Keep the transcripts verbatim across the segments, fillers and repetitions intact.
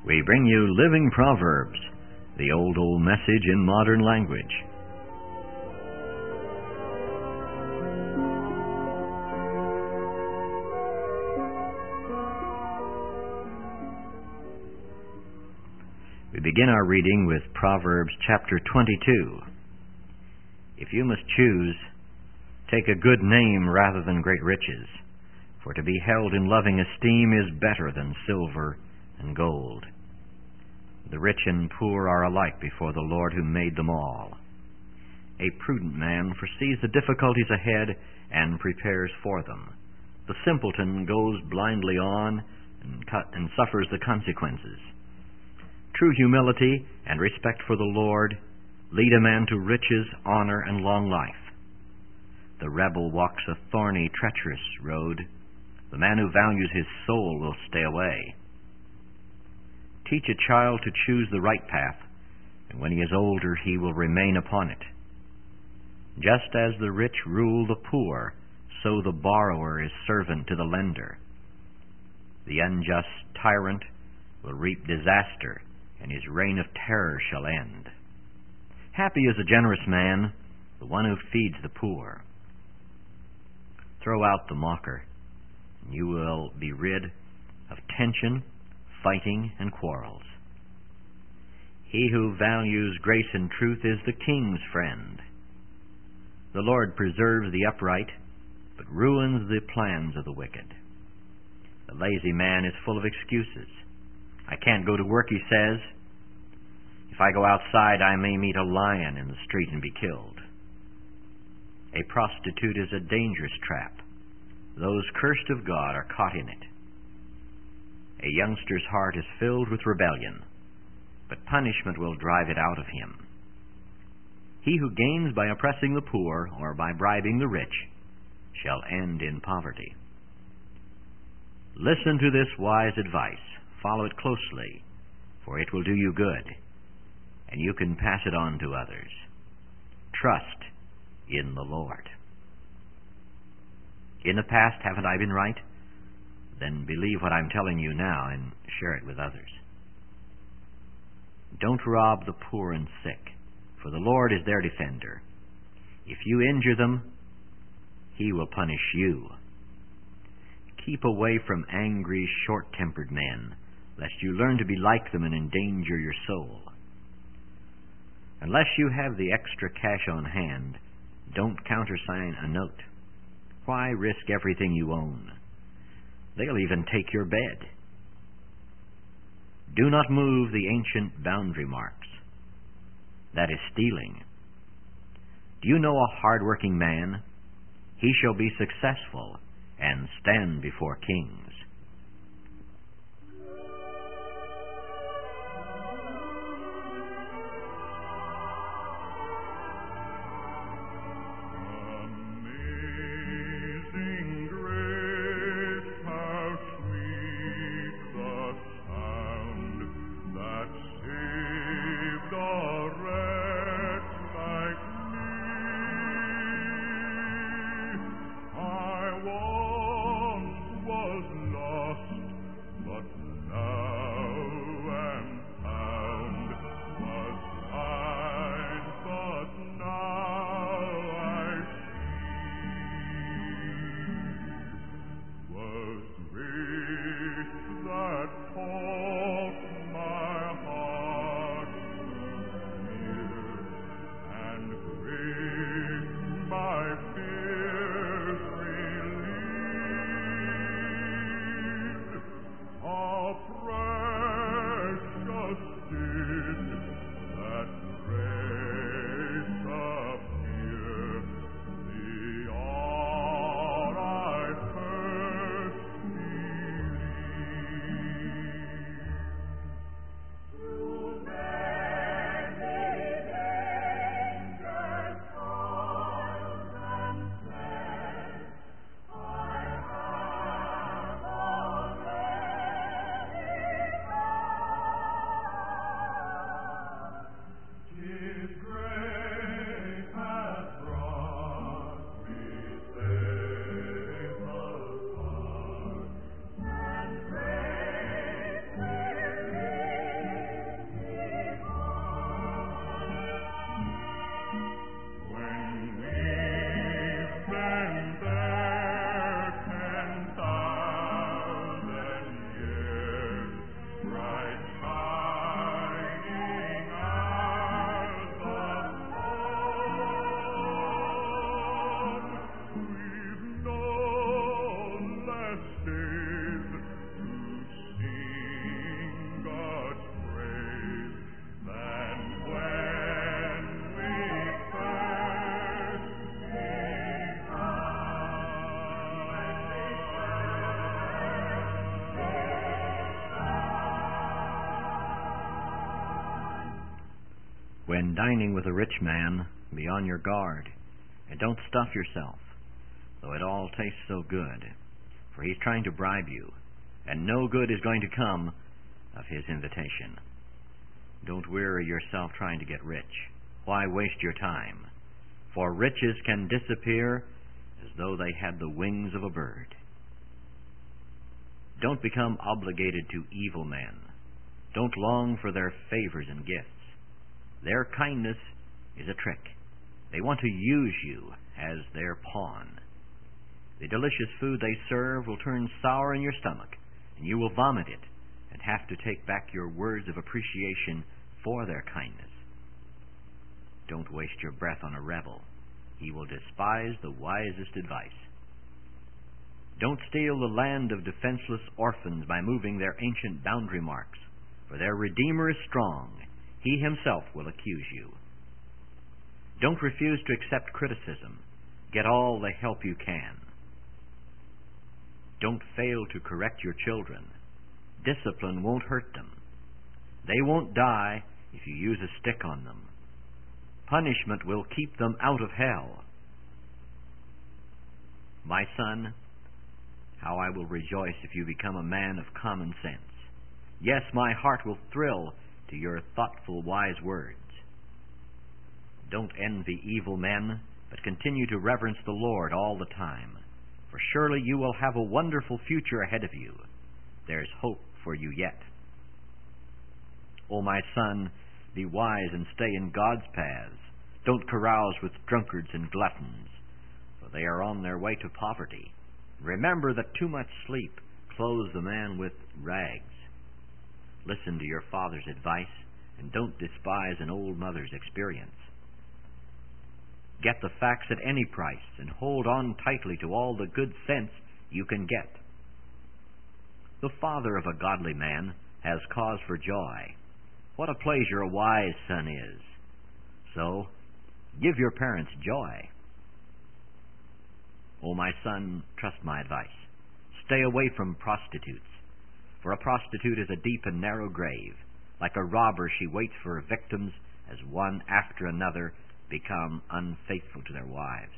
we bring you Living Proverbs, the old, old message in modern language. We begin our reading with Proverbs chapter twenty-two. If you must choose, take a good name rather than great riches, for to be held in loving esteem is better than silver and gold. The rich and poor are alike before the Lord who made them all. A prudent man foresees the difficulties ahead and prepares for them. The simpleton goes blindly on and, cut and suffers the consequences. True humility and respect for the Lord lead a man to riches, honor, and long life. The rebel walks a thorny, treacherous road. The man who values his soul will stay away. Teach a child to choose the right path, and when he is older he will remain upon it. Just as the rich rule the poor, so the borrower is servant to the lender. The unjust tyrant will reap disaster, and his reign of terror shall end. Happy is a generous man, the one who feeds the poor. Throw out the mocker, and you will be rid of tension, fighting, and quarrels. He who values grace and truth is the king's friend. The Lord preserves the upright, but ruins the plans of the wicked. The lazy man is full of excuses. I can't go to work, he says. If I go outside, I may meet a lion in the street and be killed. A prostitute is a dangerous trap. Those cursed of God are caught in it. A youngster's heart is filled with rebellion, but punishment will drive it out of him. He who gains by oppressing the poor or by bribing the rich shall end in poverty. Listen to this wise advice. Follow it closely, for it will do you good, and you can pass it on to others. Trust in the Lord. In the past, haven't I been right? Then believe what I'm telling you now and share it with others. Don't rob the poor and sick, for the Lord is their defender. If you injure them, He will punish you. Keep away from angry, short-tempered men, lest you learn to be like them and endanger your soul. Unless you have the extra cash on hand, don't countersign a note. Why risk everything you own? They'll even take your bed. Do not move the ancient boundary marks. That is stealing. Do you know a hard-working man? He shall be successful and stand before kings. When dining with a rich man, be on your guard, and don't stuff yourself, though it all tastes so good, for he's trying to bribe you, and no good is going to come of his invitation. Don't weary yourself trying to get rich. Why waste your time? For riches can disappear as though they had the wings of a bird. Don't become obligated to evil men. Don't long for their favors and gifts. Their kindness is a trick. They want to use you as their pawn. The delicious food they serve will turn sour in your stomach, and you will vomit it and have to take back your words of appreciation for their kindness. Don't waste your breath on a rebel. He will despise the wisest advice. Don't steal the land of defenseless orphans by moving their ancient boundary marks, for their Redeemer is strong. He himself will accuse you. Don't refuse to accept criticism. Get all the help you can. Don't fail to correct your children. Discipline won't hurt them. They won't die if you use a stick on them. Punishment will keep them out of hell. My son, how I will rejoice if you become a man of common sense. Yes, my heart will thrill to your thoughtful, wise words. Don't envy evil men, but continue to reverence the Lord all the time, for surely you will have a wonderful future ahead of you. There's hope for you yet. O my son, be wise and stay in God's paths. Don't carouse with drunkards and gluttons, for they are on their way to poverty. Remember that too much sleep clothes the man with rags. Listen to your father's advice, and don't despise an old mother's experience. Get the facts at any price, and hold on tightly to all the good sense you can get. The father of a godly man has cause for joy. What a pleasure a wise son is. So, give your parents joy. O my son, trust my advice. Stay away from prostitutes, for a prostitute is a deep and narrow grave. Like a robber, she waits for her victims as one after another become unfaithful to their wives.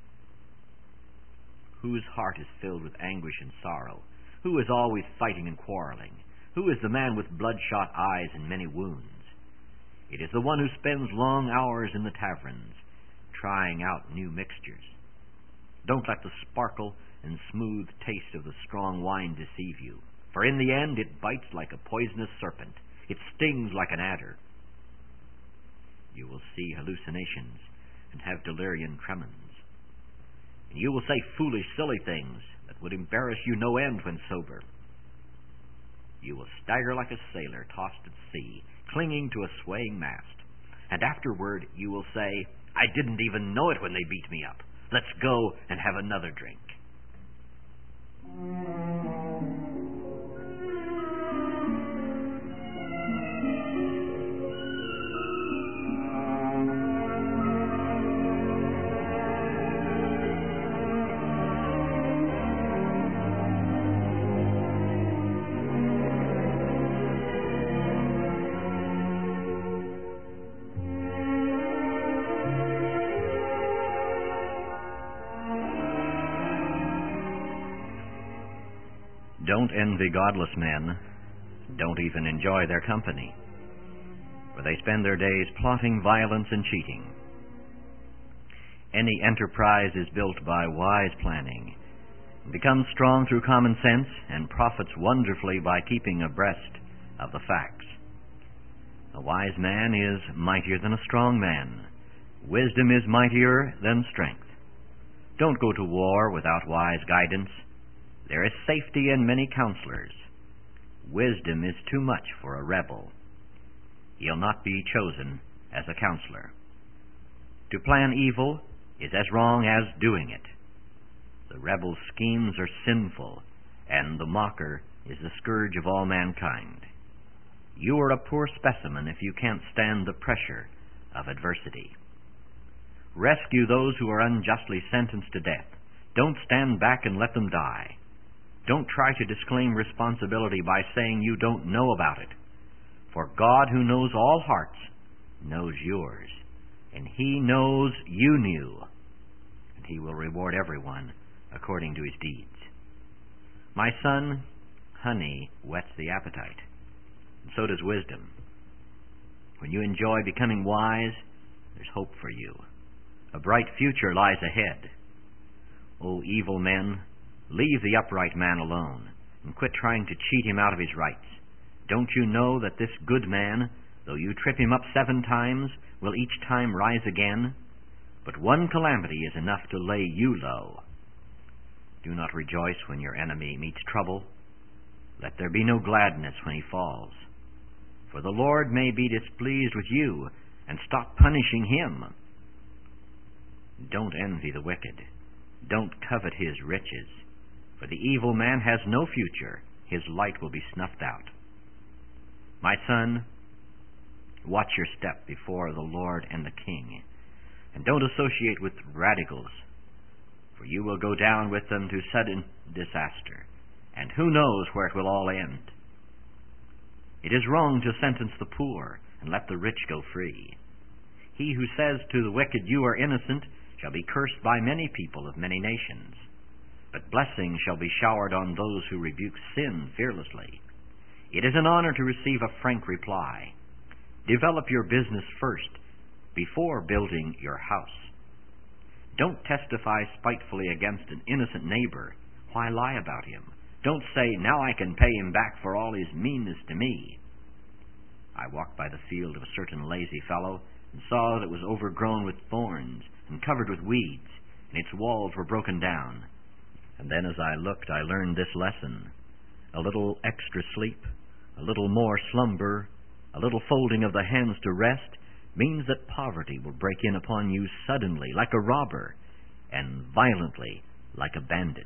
Whose heart is filled with anguish and sorrow? Who is always fighting and quarreling? Who is the man with bloodshot eyes and many wounds? It is the one who spends long hours in the taverns, trying out new mixtures. Don't let the sparkle and smooth taste of the strong wine deceive you, for in the end it bites like a poisonous serpent. It stings like an adder. You will see hallucinations and have delirium tremens. And you will say foolish, silly things that would embarrass you no end when sober. You will stagger like a sailor tossed at sea, clinging to a swaying mast. And afterward you will say, I didn't even know it when they beat me up. Let's go and have another drink. Don't envy godless men. Don't even enjoy their company, for they spend their days plotting violence and cheating. Any enterprise is built by wise planning, becomes strong through common sense, and profits wonderfully by keeping abreast of the facts. A wise man is mightier than a strong man. Wisdom is mightier than strength. Don't go to war without wise guidance. There is safety in many counselors. Wisdom is too much for a rebel. He'll not be chosen as a counselor. To plan evil is as wrong as doing it. The rebel's schemes are sinful, and the mocker is the scourge of all mankind. You are a poor specimen if you can't stand the pressure of adversity. Rescue those who are unjustly sentenced to death. Don't stand back and let them die. Don't try to disclaim responsibility by saying you don't know about it. For God, who knows all hearts, knows yours, and He knows you knew, and He will reward everyone according to his deeds. My son, honey whets the appetite, and so does wisdom. When you enjoy becoming wise, there's hope for you. A bright future lies ahead. O evil men, leave the upright man alone, and quit trying to cheat him out of his rights. Don't you know that this good man, though you trip him up seven times, will each time rise again? But one calamity is enough to lay you low. Do not rejoice when your enemy meets trouble. Let there be no gladness when he falls. For the Lord may be displeased with you, and stop punishing him. Don't envy the wicked. Don't covet his riches. For the evil man has no future. His light will be snuffed out. My son, watch your step before the Lord and the King, and don't associate with radicals, for you will go down with them to sudden disaster, and who knows where it will all end. It is wrong to sentence the poor and let the rich go free. He who says to the wicked, "You are innocent," shall be cursed by many people of many nations. But blessing shall be showered on those who rebuke sin fearlessly. It is an honor to receive a frank reply. Develop your business first, before building your house. Don't testify spitefully against an innocent neighbor. Why lie about him? Don't say, "Now I can pay him back for all his meanness to me." I walked by the field of a certain lazy fellow, and saw that it was overgrown with thorns and covered with weeds, and its walls were broken down. And then as I looked, I learned this lesson. A little extra sleep, a little more slumber, a little folding of the hands to rest, means that poverty will break in upon you suddenly, like a robber, and violently, like a bandit.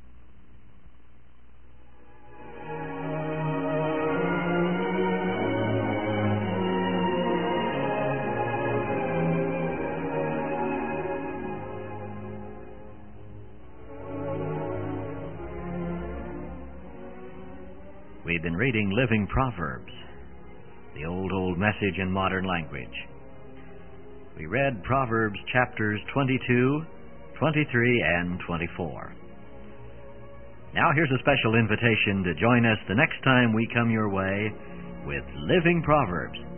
We've been reading Living Proverbs, the old, old message in modern language. We read Proverbs chapters twenty-two, twenty-three, and twenty-four. Now here's a special invitation to join us the next time we come your way with Living Proverbs.